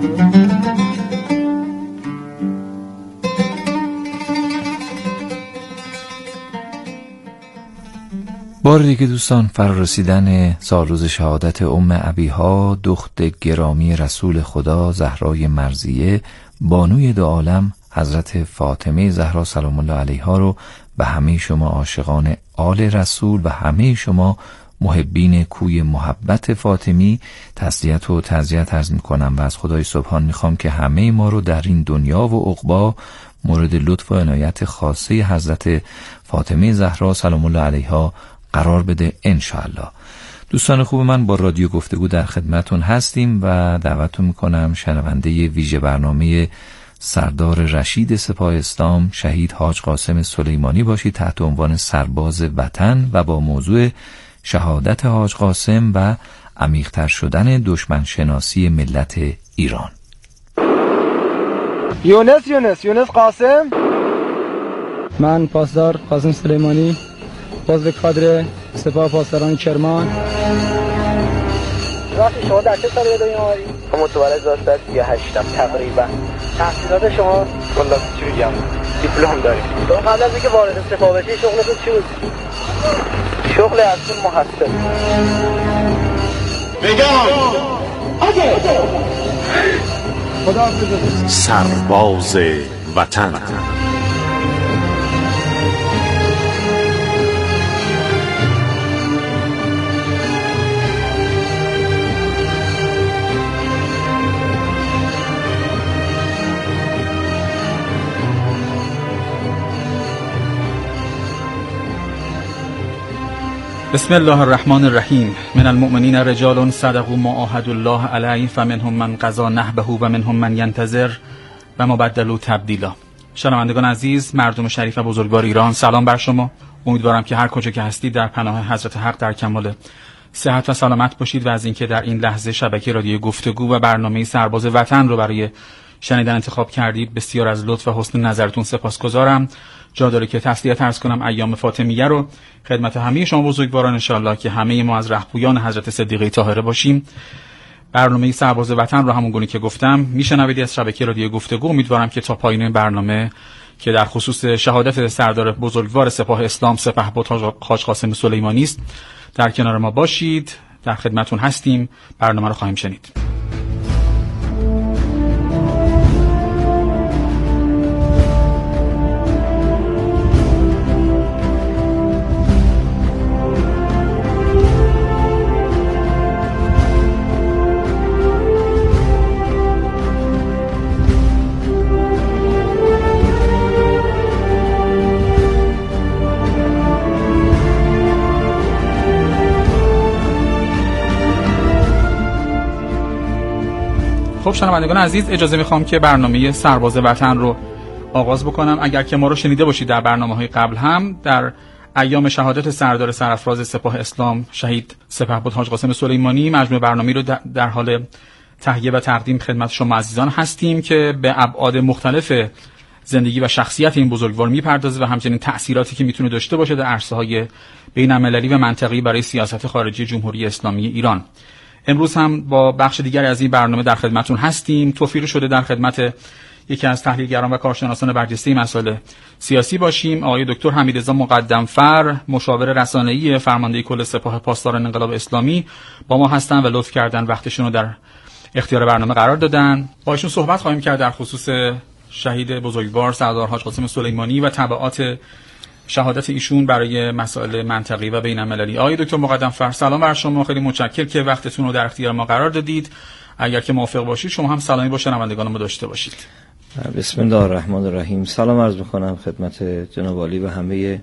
بار دیگه دوستان، فرارسیدن سالروز شهادت ابیها دخت گرامی رسول خدا زهرای مرضیه بانوی دو عالم حضرت فاطمه زهرا سلام الله علیها رو به همه شما عاشقان آل رسول و همه شما محبین کوی محبت فاطمی تسلیت و تعزیت عرض میکنم و از خدای سبحان میخوام که همه ما رو در این دنیا و عقبا مورد لطف و عنایت خاصه حضرت فاطمه زهرا سلام الله علیها قرار بده انشاءالله. دوستان خوب من، با رادیو گفتگو در خدمتون هستیم و دعوتتون میکنم شنونده ویژه برنامه سردار رشید سپاه اسلام شهید حاج قاسم سلیمانی باشید تحت عنوان سرباز وطن و با موضوع شهادت حاج قاسم و عمیق‌تر شدن دشمن شناسی ملت ایران. یونس قاسم. من پاسدار قاسم سلیمانی، عضو کادر سپاه پاسداران کرمان. وقتی شما در چه سالی به دنیا آمدید؟ متولد 1938 تقریبا. تحصیلات شما؟ والله چی بگم؟ دیپلم داریم. شما قبل از اینکه وارد سپاه بشید شغلتون چی بود؟ شغل اصلی محصل. بگم خدا سرباز وطن. بسم الله الرحمن الرحیم. من المؤمنین رجال صدقوا ما عاهدوا الله علیه فمنهم من قضی نحبه و منهم من ینتظر و ما بدلوا تبدیلا. شنوندگان عزیز، مردم شریف و بزرگوار ایران، سلام بر شما. امیدوارم که هر کجا که هستید در پناه حضرت حق در کمال صحت و سلامت باشید و از اینکه در این لحظه شبکه رادیو گفتگو و برنامه سرباز وطن رو برای شنیدن انتخاب کردید بسیار از لطف و حسن نظرتون سپاسگزارم. جا داره که تسلیت عرض کنم ایام فاطمیه رو خدمت همه شما بزرگواران، انشالله که همه ما از رهبویان حضرت صدیقه طاهره باشیم. برنامه سرباز وطن رو همونگونه که گفتم میشنوید از شبکه رادیو گفتگو. امیدوارم که تا پایان برنامه که در خصوص شهادت سردار بزرگوار سپاه اسلام سپهبد حاج قاسم سلیمانی است در کنار ما باشید. در خدمتون هستیم، برنامه رو خواهیم شنید. خب شنوندگان عزیز، اجازه میخوام که برنامه سرباز وطن رو آغاز بکنم. اگر که ما رو شنیده باشید در برنامه‌های قبل هم در ایام شهادت سردار سرافراز سپاه اسلام شهید سپهبد حاج قاسم سلیمانی مجموع برنامه‌ای رو در حال تهیه و تقدیم خدمت شما عزیزان هستیم که به ابعاد مختلف زندگی و شخصیت این بزرگوار میپردازه و همچنین تأثیراتی که میتونه داشته باشه در عرصه‌های بین‌المللی و منطقه‌ای برای سیاست خارجی جمهوری اسلامی ایران. امروز هم با بخش دیگری از این برنامه در خدمتون هستیم. توفیق شده در خدمت یکی از تحلیلگران و کارشناسان برجسته مسائل سیاسی باشیم، آقای دکتر حمیدرضا مقدمفر، مشاور رسانه‌ای فرمانده کل سپاه پاسداران انقلاب اسلامی با ما هستن و لطف کردن وقتشون رو در اختیار برنامه قرار دادن. با ایشون صحبت خواهیم کرد در خصوص شهید بزرگوار سردار حاج قاسم سلیمانی و تبعات شهادت ایشون برای مسائل منطقه‌ای و بین‌المللی. آقای دکتر مقدمفر، سلام بر شما. خیلی متشکرم که وقتتون رو در اختیار ما قرار دادید. اگر که موافق باشید شما هم سلامی با شنوندگان ما داشته باشید. بسم الله الرحمن الرحیم. سلام عرض می‌کنم خدمت جناب عالی و همه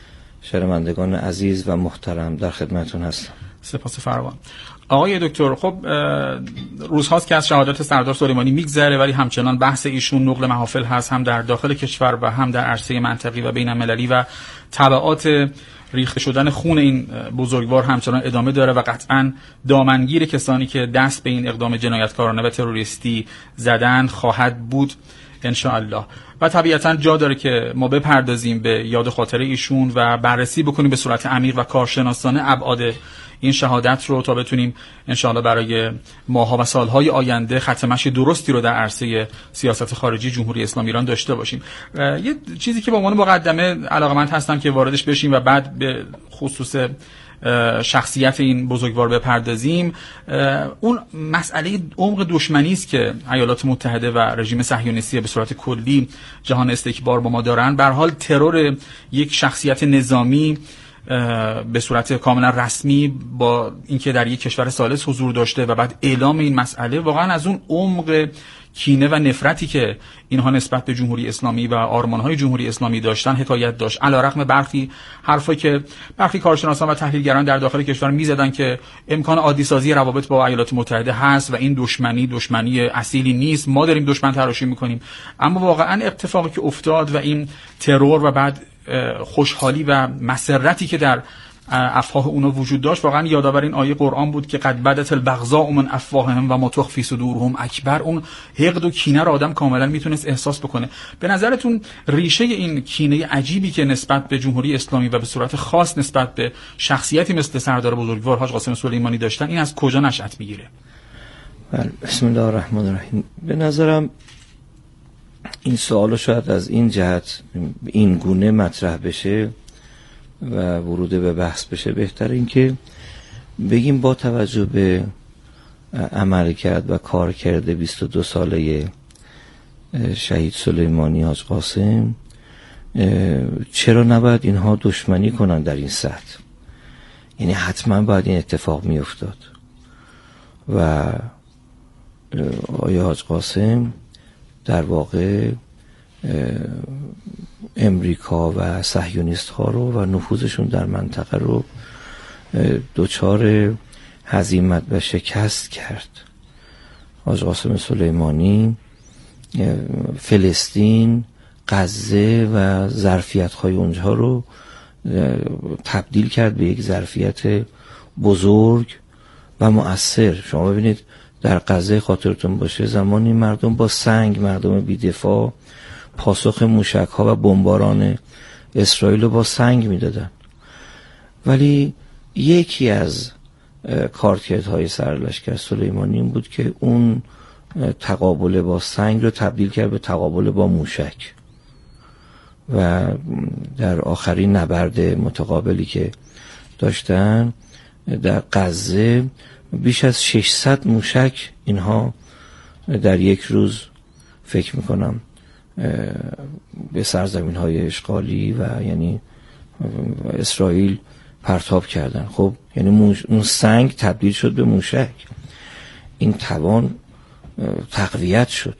شنوندگان عزیز و محترم. در خدمتتون هستم. سپاس فراوان. آقای دکتر، خب روزهاست که از شهادت سردار سلیمانی میگذره ولی همچنان بحث ایشون نقل محافل هست، هم در داخل کشور و هم در عرصه منطقی و بین‌المللی و تبعات ریخته شدن خون این بزرگوار همچنان ادامه داره و قطعاً دامنگیر کسانی که دست به این اقدام جنایتکارانه و تروریستی زدن خواهد بود انشاءالله. و طبیعتاً جا داره که ما بپردازیم به یاد خاطره ایشون و بررسی بکنیم به صورت عمیق و کارشناسانه ابعاد این شهادت رو تا بتونیم انشاءالله برای ماها و سالهای آینده ختمش درستی رو در عرصه سیاست خارجی جمهوری اسلامی ایران داشته باشیم. یه چیزی که به عنوان مقدمه علاقه‌مند هستم که واردش بشیم و بعد به خصوص شخصیت این بزرگوار بپردازیم، اون مسئله عمق دشمنی است که ایالات متحده و رژیم صهیونیستی به صورت کلی جهان استکبار با ما دارن. به هر حال ترور یک شخصیت نظامی به صورت کاملا رسمی با اینکه در یک کشور ثالث حضور داشته و بعد اعلام این مسئله، واقعا از اون عمق کینه و نفرتی که اینها نسبت به جمهوری اسلامی و آرمان‌های جمهوری اسلامی داشتن حکایت داشت. علیرغم برخی حرفایی که برخی کارشناسان و تحلیلگران در داخل کشور می‌زدن که امکان عادی سازی روابط با ایالات متحده هست و این دشمنی اصیلی نیست، ما داریم دشمن تراشی می‌کنیم. اما واقعا اتفاقی که افتاد و این ترور و بعد خوشحالی و مسرتی که در افواه اونا وجود داشت، واقعا یادآور این آیه قرآن بود که قد بدت البغضاء من افواههم و ما تخفی صدورهم اکبر. اون حقد و کینه رو آدم کاملا میتونست احساس بکنه. به نظرتون ریشه این کینه عجیبی که نسبت به جمهوری اسلامی و به صورت خاص نسبت به شخصیتی مثل سردار بزرگوار حاج قاسم سلیمانی داشتن، این از کجا نشأت میگیره؟ بسم الله الرحمن الرحیم. به نظرم این سوال شاید از این جهت این گونه مطرح بشه و ورود به بحث بشه، بهتر این که بگیم با توجه به عملکرد و کارکرد 22 ساله شهید سلیمانی حاج قاسم چرا نباید اینها دشمنی کنن در این سطح؟ یعنی حتما باید این اتفاق می افتاد و آیا حاج قاسم در واقع امریکا و صهیونیست ها رو و نفوذشون در منطقه رو دچار هزیمت و شکست کرد. حاج قاسم سلیمانی فلسطین، غزه و ظرفیت های اونجا رو تبدیل کرد به یک ظرفیت بزرگ و مؤثر. شما ببینید در غزه خاطرتون باشه زمانی مردم با سنگ، مردم بی‌دفاع، پاسخ موشک ها و بمباران اسرائیل رو با سنگ میدادن. ولی یکی از کارکردهای سرلشکر سلیمانی این بود که اون تقابل با سنگ رو تبدیل کرد به تقابل با موشک و در آخرین نبرد متقابلی که داشتن در غزه بیش از 600 موشک اینها در یک روز فکر میکنم به سرزمین های اشغالی و یعنی اسرائیل پرتاب کردن. خب یعنی اون سنگ تبدیل شد به موشک. این توان تقویت شد.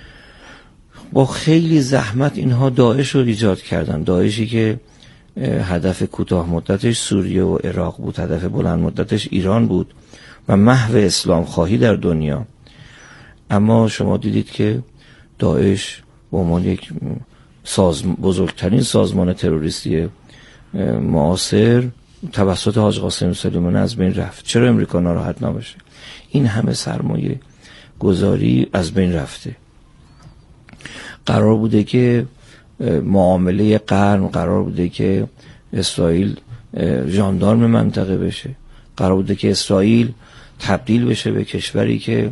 با خیلی زحمت اینها داعش رو ایجاد کردن. داعشی که هدف کوتاه مدتش سوریه و عراق بود، هدف بلند مدتش ایران بود و محو اسلام خواهی در دنیا. اما شما دیدید که داعش به عنوان یک بزرگترین سازمان تروریستی معاصر توسط حاج قاسم سلیمانی از بین رفت. چرا امریکا ناراحت نباشه؟ این همه سرمایه گذاری از بین رفته. قرار بوده که معامله قرن، قرار بوده که اسرائیل ژاندارم منطقه بشه، قرار بوده که اسرائیل تبدیل بشه به کشوری که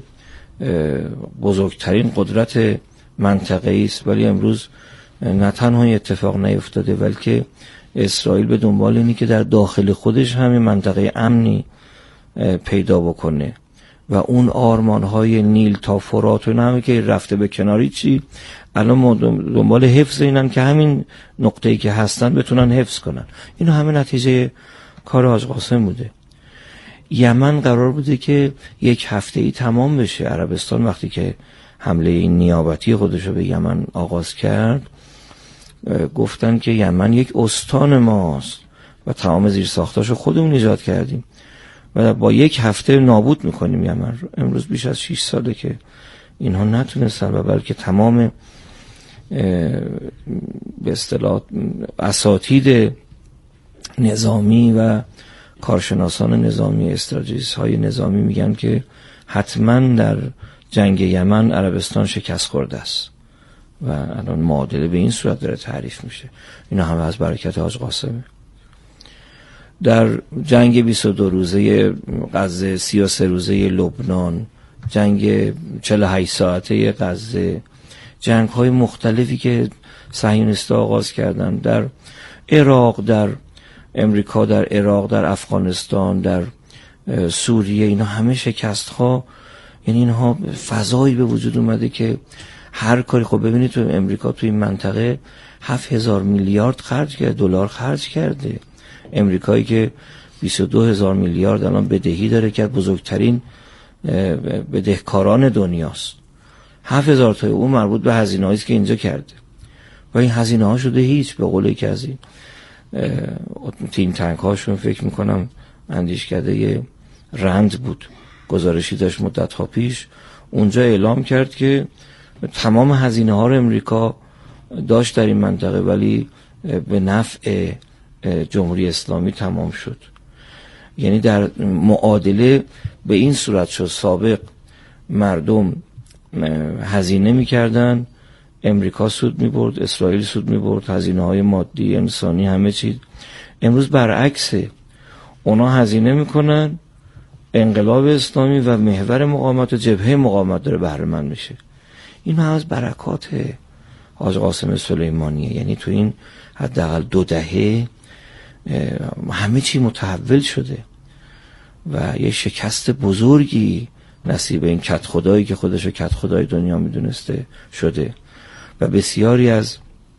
بزرگترین قدرت منطقه است. ولی امروز نه تنها اتفاق نیفتاده بلکه اسرائیل به دنبال اینه که در داخل خودش همین منطقه امنی پیدا بکنه و اون آرمان‌های نیل تا فرات و همه که رفته به کناری چی الان ما دنبال حفظ اینن که همین نقطه‌ای که هستن بتونن حفظ کنن. اینو همه نتیجه کار حاج قاسم بوده. یمن قرار بوده که یک هفته‌ای تمام بشه. عربستان وقتی که حمله این نیابتی خودش رو به یمن آغاز کرد گفتن که یمن یک استان ماست و تمام زیرساختاشو خودمون ایجاد کردیم و با یک هفته نابود میکنیم یمن رو. امروز بیش از 6 ساله که اینها نتونستن و بلکه تمام به اصطلاح اساتید نظامی و کارشناسان نظامی، استراتژیست های نظامی میگن که حتما در جنگ یمن عربستان شکست خورده است و الان معادله به این صورت داره تعریف میشه. اینا همه از برکت حاج قاسمه. در جنگ 22 روزه غزه، 33 روزه لبنان، جنگ 48 ساعته غزه، جنگ های مختلفی که صهیونیست‌ها آغاز کردن در عراق، در امریکا، در عراق، در افغانستان، در سوریه، اینا همه شکست ها. یعنی اینها فضایی به وجود اومده که هر کاری، خب ببینید تو امریکا تو این منطقه 7000 میلیارد خرج کرده، دلار خرج کرده. امریکایی که 22000 میلیارد الان بدهی داره که بزرگترین بدهکاران دنیاست. 7000 تا اون مربوط به هزینه‌هایی است که اینجا کرده و این هزینه ها شده هیچ. به قول یکی از این تیم تنک هاشون فکر میکنم اندیشکده رند بود، گزارشی داشت مدت ها پیش، اونجا اعلام کرد که تمام هزینه ها رو امریکا داشت در این منطقه ولی به نفع جمهوری اسلامی تمام شد. یعنی در معادله به این صورت شد سابق مردم هزینه میکردن، امریکا سود میبرد، اسرائیل سود میبرد، هزینه های مادی، انسانی، همه چیز. امروز برعکسه، اونا هزینه میکنن، انقلاب اسلامی و محور مقاومت و جبهه مقاومت داره بهره مند میشه. این از برکات حاج قاسم سلیمانیه. یعنی تو این حداقل 2 دهه همه چی متحول شده و یه شکست بزرگی نصیب این کت خدایی که خودشو کت خدای دنیا میدونسته شده و بسیاری از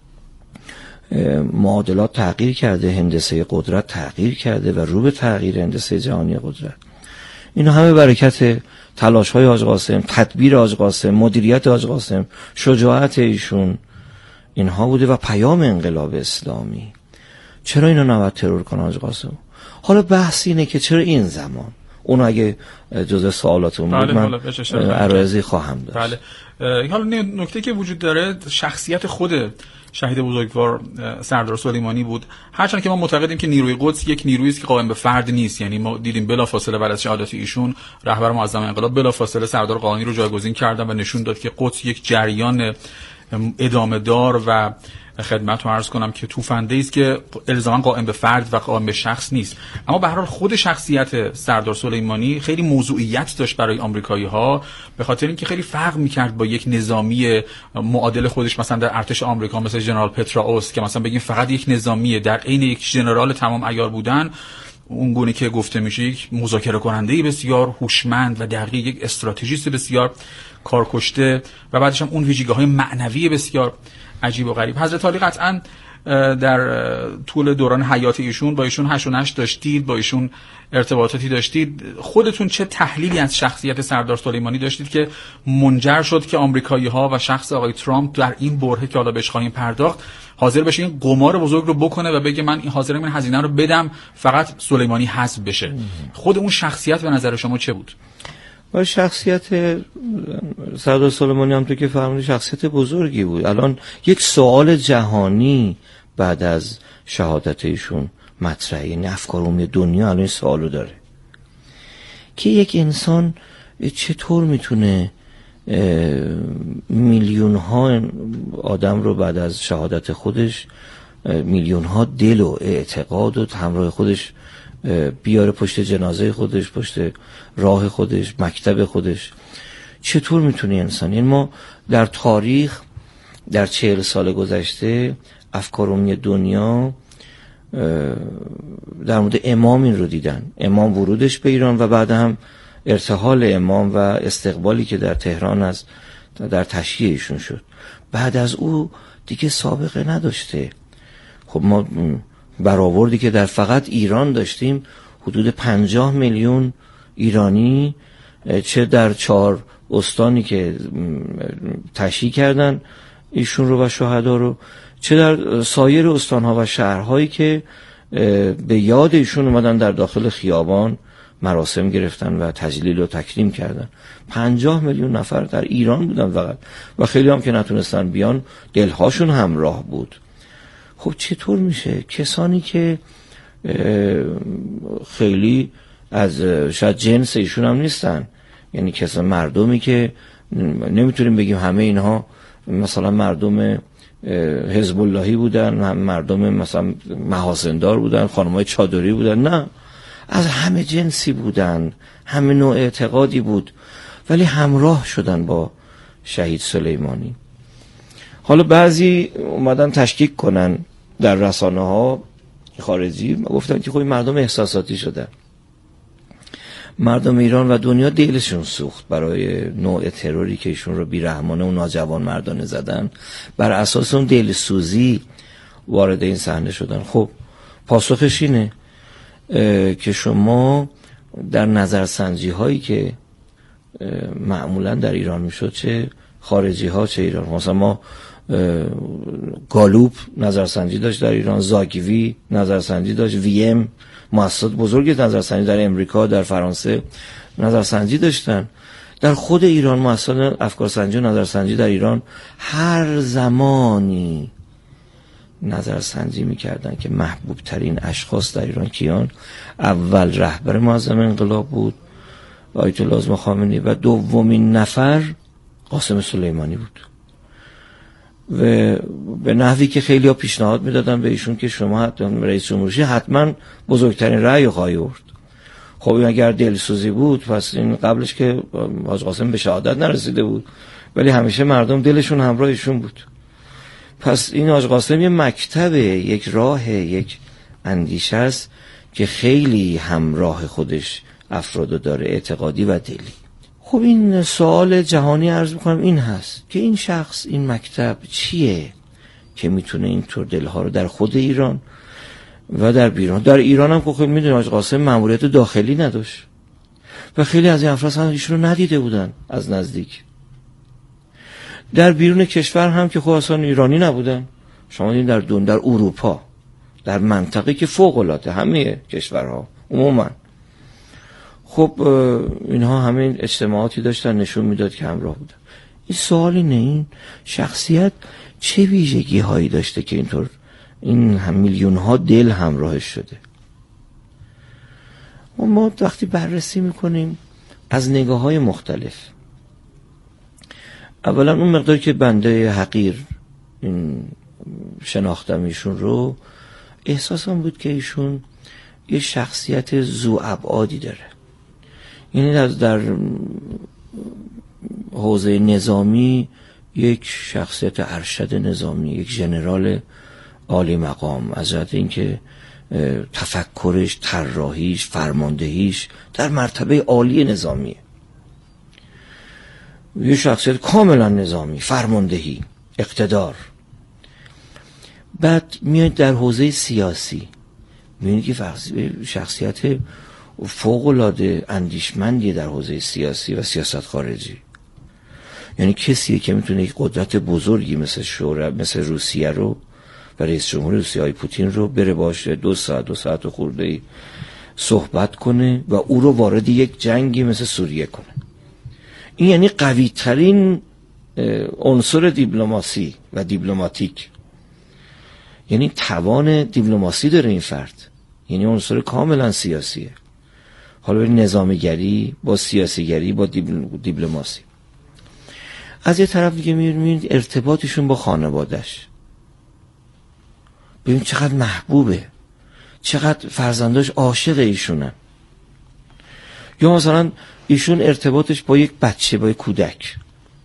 معادلات تغییر کرده، هندسه قدرت تغییر کرده و رو به تغییر هندسه جهانی قدرت. اینا همه برکت تلاش های حاج قاسم، تدبیر حاج قاسم، مدیریت حاج قاسم، شجاعت ایشون، اینها بوده و پیام انقلاب اسلامی. چرا اینا نباید ترور کنه حاج قاسم؟ حالا بحث اینه که چرا این زمان. اون اگه جزء سوالاتون بود من عرضی خواهم داشت. بله. حالا نکته که وجود داره شخصیت خود شهید بزرگوار سردار سلیمانی بود. هرچند که ما معتقدیم که نیروی قدس یک نیرویی است که قائم به فرد نیست. یعنی ما دیدیم بلافاصله بعد از شهادت ایشون رهبر معظم انقلاب بلافاصله سردار قائنی رو جایگزین کردن و نشون داد که قدس یک جریان ادامه دار و خدمت رو عرض کنم که توفنده است که الزاما قائم به فرد و قائم به شخص نیست. اما به هر حال خود شخصیت سردار سلیمانی خیلی موضوعیت داشت برای آمریکایی‌ها، به خاطر اینکه خیلی فرق می‌کرد با یک نظامی معادل خودش مثلا در ارتش آمریکا مثل ژنرال پتراوس که مثلا بگیم فقط یک نظامیه در عین یک ژنرال تمام عیار بودن. اون گونه که گفته میشه یک مذاکره کننده بسیار هوشمند و دقیق، یک استراتژیست بسیار کارکشته و بعدش هم اون ویژگی‌های معنوی بسیار عجیب و غریب. حضرت علی قطعاً در طول دوران حیات ایشون با ایشون هش و نش داشتید، با ایشون ارتباطاتی داشتید. خودتون چه تحلیلی از شخصیت سردار سلیمانی داشتید که منجر شد که آمریکایی‌ها و شخص آقای ترامپ در این برهه که حالا بهش خواهیم پرداخت حاضر بشه این قمار بزرگ رو بکنه و بگه من حاضرم این هزینه رو بدم فقط سلیمانی حذف بشه؟ خود اون شخصیت به نظر شما چه بود؟ و شخصیت سردار سلیمانی هم تو که فرمودید شخصیت بزرگی بود. الان یک سوال جهانی بعد از شهادت ایشون مطرحه، یعنی افکار عمومی دنیا الان سوالو داره که یک انسان چطور میتونه میلیون ها آدم رو بعد از شهادت خودش، میلیون ها دل و اعتقاد و همراه خودش بیاره پشت جنازه خودش، پشت راه خودش، مکتب خودش. چطور میتونه انسان؟ یعنی ما در تاریخ در 40 سال گذشته افکار عمومی دنیا در مورد امام این رو دیدن، امام ورودش به ایران و بعد هم ارتحال امام و استقبالی که در تهران از در تشییع ایشون شد. بعد از او دیگه سابقه نداشته. خب ما برآوردی که در فقط ایران داشتیم حدود 50 میلیون ایرانی، چه در 4 استانی که تشییع کردن ایشون رو و شهدا رو، چه در سایر استانها و شهرهایی که به یاد ایشون اومدن در داخل خیابان مراسم گرفتن و تجلیل و تکریم کردن. 50 میلیون نفر در ایران بودن فقط و خیلی هم که نتونستن بیان دلهاشون همراه بود. خب چطور میشه کسانی که خیلی از شاید جنس ایشون هم نیستن، یعنی کسان مردمی که نمیتونیم بگیم همه اینها مثلا مردم حزب اللهی بودن، مردم مثلا محاسندار بودن، خانمای چادری بودن، نه، از همه جنسی بودن، همه نوع اعتقادی بود، ولی همراه شدن با شهید سلیمانی. حالا بعضی اومدن تشکیک کنن در رسانه ها خارجی، گفتن که خب مردم احساساتی شدن. مردم ایران و دنیا دلشون سوخت برای نوع تروری که ایشون رو بیرحمانه و ناجوان مردانه زدن، بر اساس اون دلسوزی وارد این صحنه شدن. خب پاسخش اینه که شما در نظرسنجی هایی که معمولا در ایران میشد، چه خارجی ها چه ایران، مثلا ما گالوپ نظرسنجی داشت در ایران، زاگیوی نظرسنجی داشت، ویم، مؤسسات بزرگ نظرسنجی در امریکا، در فرانسه نظرسنجی داشتن. در خود ایران مؤسسات افکارسنجی و نظرسنجی در ایران هر زمانی نظرسنجی میکردن که محبوب ترین اشخاص در ایران کیان. اول رهبر معظم انقلاب بود آیت الله اعظم خامنه‌ای و دومین نفر قاسم سلیمانی بود. و به نحوی که خیلی ها پیشنهاد میدادن به ایشون که شما حتما رئیس جمهوری حتما بزرگترین رأی خواهی آورد. خب این اگر دلسوزی بود، پس این قبلش که حاج قاسم به شهادت نرسیده بود ولی همیشه مردم دلشون همراه ایشون بود. پس این حاج قاسم یک مکتب، یک راه، یک اندیشه است که خیلی همراه خودش افراد داره، اعتقادی و دلی. خب این سوال جهانی عرض میکنم این هست که این شخص، این مکتب چیه که میتونه اینطور دلها رو در خود ایران و در بیرون، در ایران هم که خب میدونی حاج قاسم ماموریت داخلی نداشت و خیلی از این افراد هم ایشون رو ندیده بودن از نزدیک. در بیرون کشور هم که خب اصلا ایرانی نبودن. شما دیدین در اروپا، در منطقه که فوق العاده همه کشورها عموما، خب اینها همین اجتماعاتی داشتن نشون میداد که همراه بودن. این سوال اینه این شخصیت چه ویژگی هایی داشته که اینطور این هم میلیون ها دل همراهش شده. ما وقتی بررسی میکنیم از نگاه های مختلف، اولا اون مقداری که بنده حقیر این شناختم ایشون رو، احساسم بود که ایشون یه شخصیت ذو ابعادی داره. یعنی در حوزه نظامی یک شخصیت ارشد نظامی، یک ژنرال عالی مقام، از جهت اینکه تفکرش، طراحیش، فرماندهیش در مرتبه عالی نظامیه. یک شخصیت کاملا نظامی، فرماندهی، اقتدار. بعد میاد در حوزه سیاسی، میبینید که شخصیت فوق‌العاده اندیشمندی در حوزه سیاسی و سیاست خارجی. یعنی کسیه که میتونه یک قدرت بزرگی مثل روسیه رو و رئیس جمهور روسیه های پوتین رو بره باشه 2 ساعت و خورده صحبت کنه و او رو وارد یک جنگی مثل سوریه کنه. این یعنی قوی ترین عنصر دیپلماسی و دیپلماتیک، یعنی توان دیپلماسی داره این فرد، یعنی عنصر کاملا سیاسیه. حالا به نظامگری با سیاسیگری با دیپلماسی. از یه طرف دیگه میبینید ارتباطشون با خانواده‌اش، ببین چقدر محبوبه، چقدر فرزنداش عاشق ایشونن. یا مثلا ایشون ارتباطش با یک بچه، با یک کودک،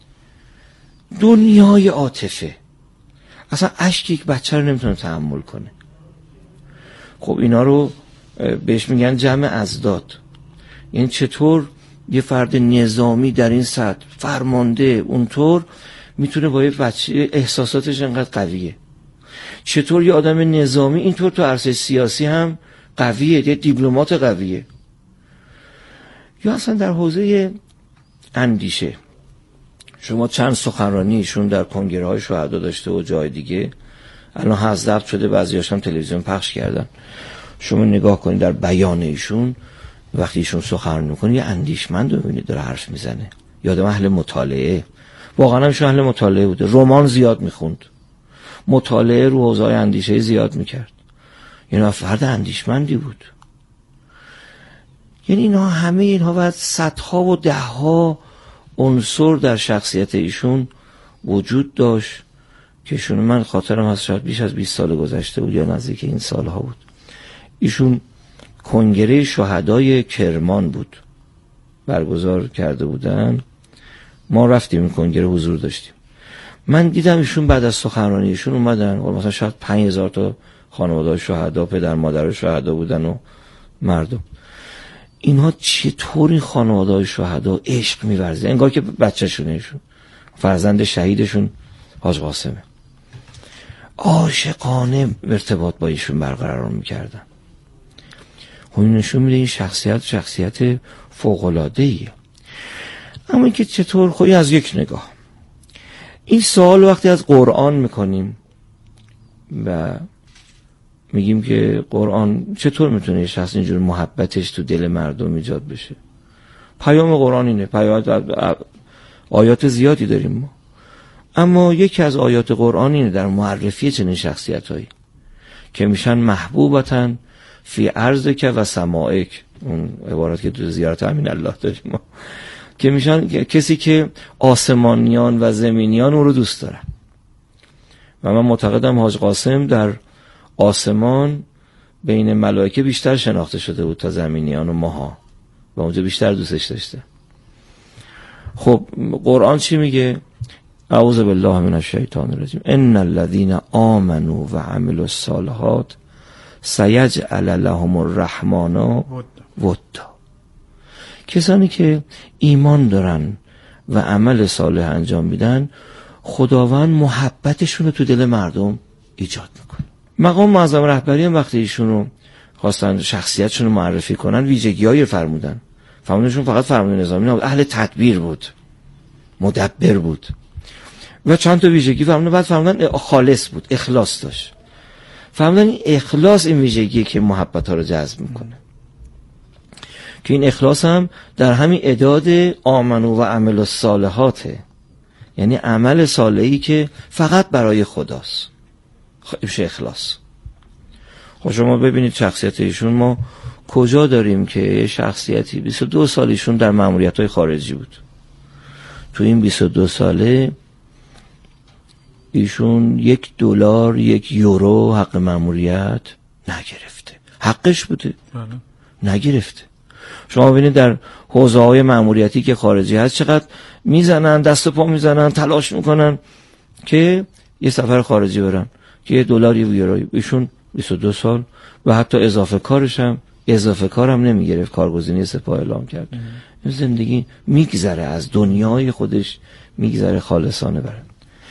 دنیای عاطفه، اصلا اشک یک بچه رو نمیتونه تحمل کنه. خب اینا رو بهش میگن جمع ازداد. یعنی چطور یه فرد نظامی در این سطح فرمانده اونطور میتونه با یه بچه احساساتش انقدر قویه، چطور یه آدم نظامی اینطور تو عرصه سیاسی هم قویه، یه دیپلمات قویه. یا اصلا در حوزه اندیشه شما چند سخنرانیشون در کنگره های شهدا داشته و جای دیگه، الان هست ضبط شده، بعضیاش هم تلویزیون پخش کردن. شما نگاه کنید در بیان ایشون، وقتی ایشون سخن میکنه یه اندیشمند رو میبینید داره حرف میزنه، یادم اهل مطالعه، واقعا ایشون اهل مطالعه بوده، رمان زیاد میخوند، مطالعه رو حوزه‌های اندیشه زیاد میکرد، یعنی فرد اندیشمندی بود. یعنی اینها همه اینها و صدها و دهها عنصر در شخصیت ایشون وجود داشت که ایشون، من خاطرم هست شاید بیش از 20 سال گذشته بود یا نزدیک این سالها بود، ایشون کنگره شهدای کرمان بود برگزار کرده بودن، ما رفتیم این کنگره حضور داشتیم. من دیدم ایشون بعد از سخنرانی ایشون اومدن، مثلا شاید 5000 تا خانواده شهدا، پدر مادر شهدا بودن و مردم. اینها چطور این خانواده شهدا عشق می‌ورزه، انگار که بچه‌شونه، ایشون فرزند شهیدشون حاج قاسمه، عاشقانه ارتباط با ایشون برقرار می‌کردن. خب این نشون میده این شخصیت فوق‌العاده‌ایه. اما اینکه چطور، خب از یک نگاه این سوال وقتی از قرآن میکنیم و میگیم که قرآن چطور میتونه شخص اینجور محبتش تو دل مردم ایجاد بشه، پیام قرآن اینه، آیات زیادی داریم ما، اما یکی از آیات قرآن اینه در معرفی چنین شخصیت‌هایی که میشن محبوبتن فی ارضک و سمائک، اون عبارت که تو زیارت امین الله داریم ما، که میشن کسی که آسمانیان و زمینیان اون رو دوست دارن. و من معتقدم حاج قاسم در آسمان بین ملائکه بیشتر شناخته شده بود تا زمینیان و ماها، و اونجا بیشتر دوستش داشته. خب قرآن چی میگه؟ اعوذ بالله من الشیطان الرجیم، ان الذين آمنوا و عملوا الصالحات سیجعل لهم الرحمن ودا. کسانی که ایمان دارن و عمل صالح انجام میدن، خداوند محبتشون رو تو دل مردم ایجاد میکنه. مقام معظم رهبری هم وقتی ایشون رو خواستن شخصیتشون رو معرفی کنن، ویژگی‌هایی فرمودن. فرمودنشون فقط فرمانده نظامی نبود، اهل تدبیر بود، مدبر بود و چند تا ویژگی فرمودن. بعد فرمودن خالص بود، اخلاص داشت. فرمودن این اخلاص این ویژگیه که محبت ها رو جذب میکنه، که این اخلاص هم در همین اعداد آمنو و عمل الصالحاته، یعنی عمل صالحی که فقط برای خداست، میشه اخلاص. خب شما ببینید شخصیت ایشون، ما کجا داریم که شخصیتی 22 سال ایشون در ماموریت‌های خارجی بود، تو این 22 ساله ایشون $1 €1 حق ماموریت نگرفته، حقش بوده نگرفته. شما ببینید در حوزه‌های ماموریتی که خارجی هست چقدر میزنن، دست و پا میزنن، تلاش میکنن که یه سفر خارجی برن که $1 €1. ایشون 22 سال و حتی اضافه کارم نمیگرفت، کارگزینی سپاه اعلام کرد. زندگی میگذره، از دنیای خودش میگذره خالصانه برن.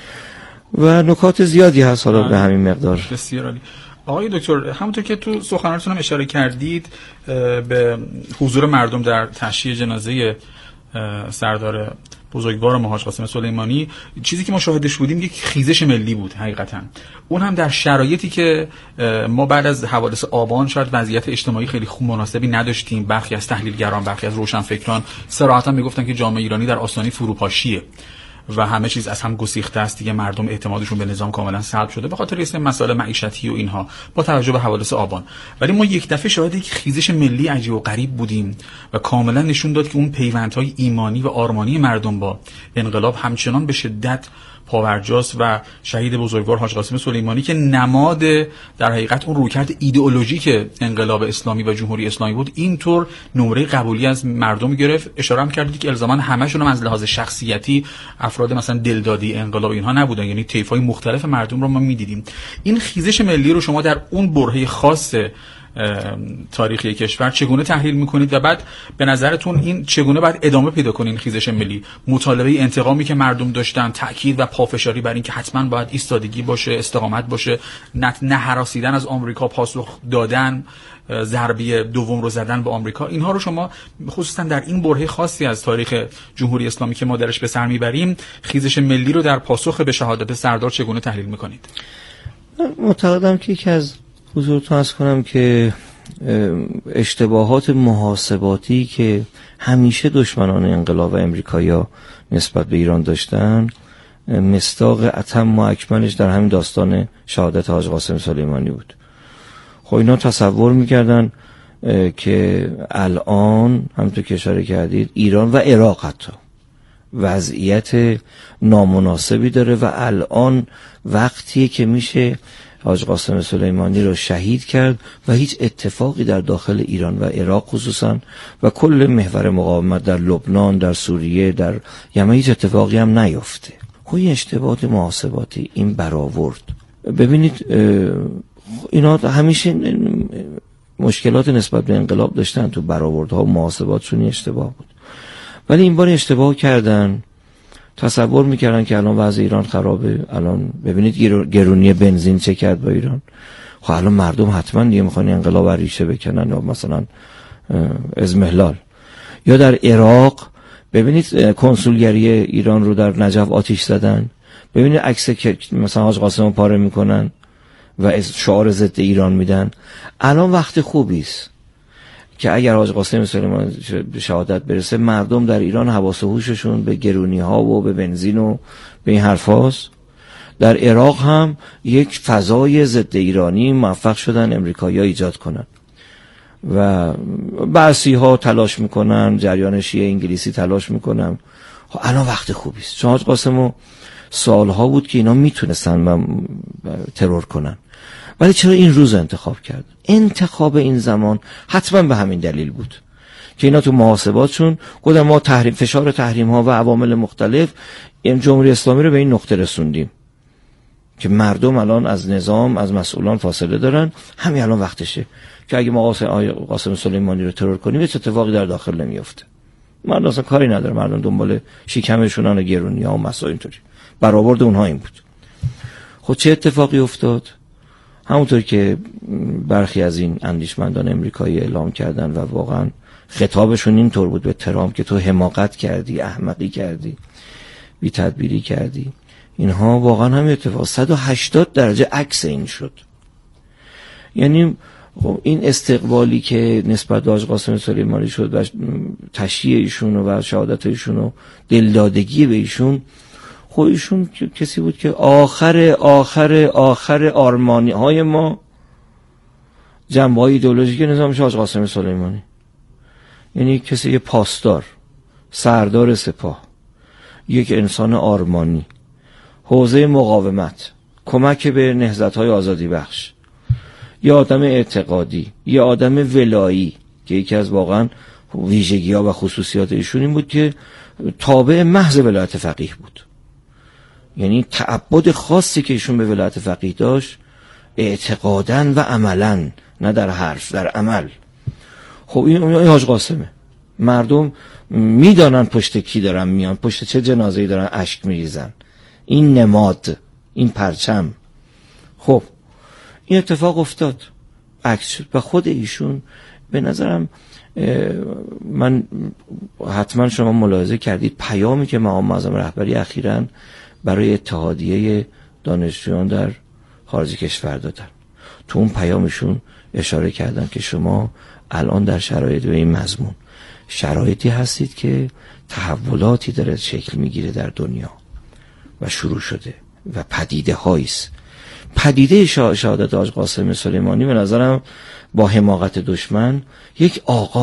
و نکات زیادی هست حالا به همین مقدار. بسیار عالی. آقای دکتر، همونطور که تو سخنرانیتون هم اشاره کردید به حضور مردم در تشییع جنازه سردار بزرگوار ما حاج قاسم سلیمانی، چیزی که ما شاهدش بودیم یک خیزش ملی بود حقیقتا. اون هم در شرایطی که ما بعد از حوادث آبان شاید وضعیت اجتماعی خیلی خوب مناسبی نداشتیم. برخی از تحلیلگران، برخی از روشنفکران صراحتا میگفتن که جامعه ایرانی در آستانه فروپاشیه و همه چیز از هم گسیخته است دیگه، مردم اعتمادشون به نظام کاملا سلب شده به خاطر این مسائل معیشتی و اینها با توجه به حوادث آبان. ولی ما یک دفعه شاهد یک خیزش ملی عجیب و غریب بودیم و کاملا نشون داد که اون پیوندهای ایمانی و آرمانی مردم با انقلاب همچنان به شدت پاورجاست و شهید بزرگوار حاج قاسم سلیمانی که نماد در حقیقت اون رویکرد ایدئولوژیک انقلاب اسلامی و جمهوری اسلامی بود، اینطور نمره قبولی از مردم گرفت. اشاره هم کردید که الزاما همشون هم از لحاظ شخصیتی افراد مثلا دلدادی انقلاب اینها نبودن، یعنی طیف‌های مختلف مردم رو ما می‌دیدیم. این خیزش ملی رو شما در اون برهه خاص تاریخی کشور چگونه تحلیل میکنید و بعد به نظرتون این چگونه باید ادامه پیدا کنه این خیزش ملی؟ مطالبه انتقامی که مردم داشتن، تاکید و پافشاری بر این که حتما باید ایستادگی باشه، استقامت باشه، نه هراسیدن از آمریکا، پاسخ دادن، ضربه دوم رو زدن به آمریکا، اینها رو شما خصوصا در این برهه خاصی از تاریخ جمهوری اسلامی که ما درش به سر میبریم، خیزش ملی رو در پاسخ به شهادت سردار چگونه تحلیل میکنید؟ معتقدم که یکی از حضورتون عرض کنم که اشتباهات محاسباتی که همیشه دشمنان انقلاب و امریکایی‌ها نسبت به ایران داشتن، مصداق اتم و اکملش در همین داستان شهادت حاج قاسم سلیمانی بود. خب اینا تصور میکردن که الان همونطور که اشاره کردید ایران و عراق حتی وضعیت نامناسبی داره و الان وقتیه که میشه حاج قاسم سلیمانی رو شهید کرد و هیچ اتفاقی در داخل ایران و عراق خصوصا و کل محور مقاومت در لبنان، در سوریه، در یمن هیچ اتفاقی هم نیفته. این اشتباهات محاسباتی، این برآورد، ببینید اینا همیشه مشکلات نسبت به انقلاب داشتن، تو برآوردها و محاسباتشون اشتباه بود، ولی این بار اشتباه کردن. تصور میکردن که الان وضع ایران خرابه. الان ببینید گرونی بنزین چه کرد با ایران. خب الان مردم حتما دیگه میخوان انقلاب ریشه بکنن یا مثلا ازمهلال. یا در عراق ببینید کنسولگری ایران رو در نجف آتش زدن. ببینید عکس که مثلا حاج قاسم پاره میکنن و شعار ضد ایران میدن. الان وقت خوبی است که اگر حاج قاسم سلیمانی به شهادت برسه، مردم در ایران حواس و هوششون به گرونی ها و به بنزین و به این حرفاست. در عراق هم یک فضای ضد ایرانی موفق شدن امریکایی‌ها ایجاد کنن و بعضی ها تلاش میکنن، جریان شیعه انگلیسی تلاش میکنن. الان وقت خوبی است. چون حاج قاسم سالها بود که اینا میتونستن ترور کنن، ولی چرا این روز انتخاب کرد؟ انتخاب این زمان حتما به همین دلیل بود که اینا تو محاسباتشون گفتن ما فشار تحریم ها و عوامل مختلف این جمهوری اسلامی رو به این نقطه رسوندیم که مردم الان از نظام، از مسئولان فاصله دارن. همین الان وقتشه که اگه ما قاسم سلیمانی رو ترور کنیم هیچ اتفاقی در داخل نمیفته. مردم اصلا کاری نداره، مردم دنبال شکمشونن و گرونی‌ها و مسائل اینطوری. برآورد اونها این بود. خب چه اتفاقی افتاد؟ همونطور که برخی از این اندیشمندان امریکایی اعلام کردن و واقعا خطابشون اینطور بود به ترامپ که تو حماقت کردی، احمقی کردی، بی تدبیری کردی. اینها واقعا هم اتفاق 180 درجه عکس این شد. یعنی این استقبالی که نسبت به حاج قاسم سلیمانی شد و تشییع ایشون و شهادت ایشون و دلدادگی به ایشون، خب ایشون کسی بود که آخر آرمانی های ما جنبه های ایدئولوژیک نظام حاج قاسم سلیمانی. یعنی کسی، یه پاسدار، سردار سپاه، یک انسان آرمانی، حوزه مقاومت، کمک به نهضت‌های آزادی بخش، یه آدم اعتقادی، یه آدم ولایی که یکی از واقعا ویژگی‌ها و خصوصیات ایشون این بود که تابع محض ولایت فقیه بود. یعنی تعبد خاصی که ایشون به ولایت فقیه داشت، اعتقاداً و عملاً، نه در حرف، در عمل. خب این حاج قاسمه. مردم میدانن پشت کی دارن میان، پشت چه جنازه‌ای دارن اشک میریزن. این نماد، این پرچم. خب این اتفاق افتاد، عکس شد و خود ایشون به نظرم، من حتما شما ملاحظه کردید پیامی که مقام معظم رهبری اخیراً برای اتحادیه دانشجویان در خارج کشور دادن. تو اون پیامشون اشاره کردن که شما الان در شرایط به این مضمون، شرایطی هستید که تحولاتی داره شکل میگیره در دنیا و شروع شده و پدیده هاییست. پدیده شهادت حاج قاسم سلیمانی به نظرم با حماقت دشمن یک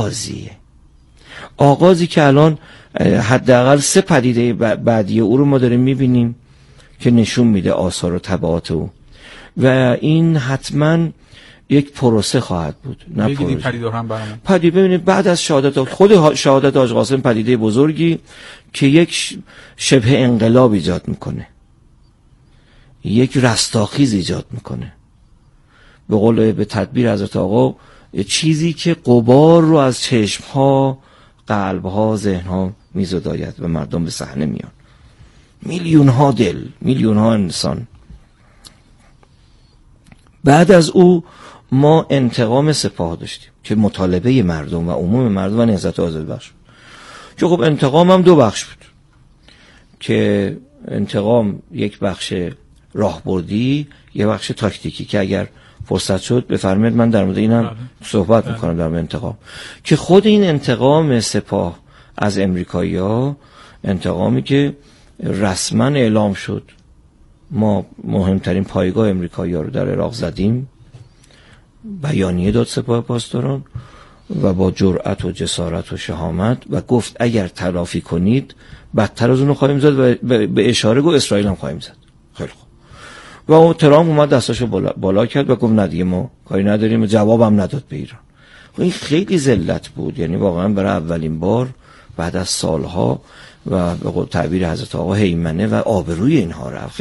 آغازی که الان حداقل 3 پدیده بعدی او رو ما داریم میبینیم که نشون میده آثار و تبعات او و این حتما یک پروسه خواهد بود. نه بگید پدیده هم برامون. پدیده ببینید بعد از خود شهادت حاج قاسم پدیده بزرگی که یک شبه انقلاب ایجاد میکنه، یک رستاخیز ایجاد میکنه، به تدبیر حضرت آقا چیزی که غبار رو از چشمها، قلبها، ذهنها میزداید و مردم به صحنه میان. میلیون ها دل، میلیون ها انسان. بعد از او ما انتقام سپاه داشتیم که مطالبه مردم و عموم مردم و نهضت آزادی بخش بود. که خب انتقام هم 2 بخش بود که انتقام یک بخش راهبردی، یک بخش تاکتیکی که اگر فرصت شد بفرمایید من در مورد اینم صحبت میکنم در مورد انتقام. که خود این انتقام سپاه از امریکایی‌ها، انتقامی که رسما اعلام شد، ما مهمترین پایگاه امریکایی‌ها رو در عراق زدیم، بیانیه داد سپاه پاسداران و با جرأت و جسارت و شهامت و گفت اگر تلافی کنید بدتر از اونو خواهیم زد و به اشاره گفت اسرائیل هم خواهیم زد. خیلی خوب. و اون ترامپ اومد دستاشو بالا کرد و گفت نه دیگه ما کاری نداریم و جوابم نداد به ایران. این خیلی ذلت بود، یعنی واقعا برای اولین بار بعد از سالها و به قول تعبیر حضرت آقا هیمنه و آبروی اینها رفت.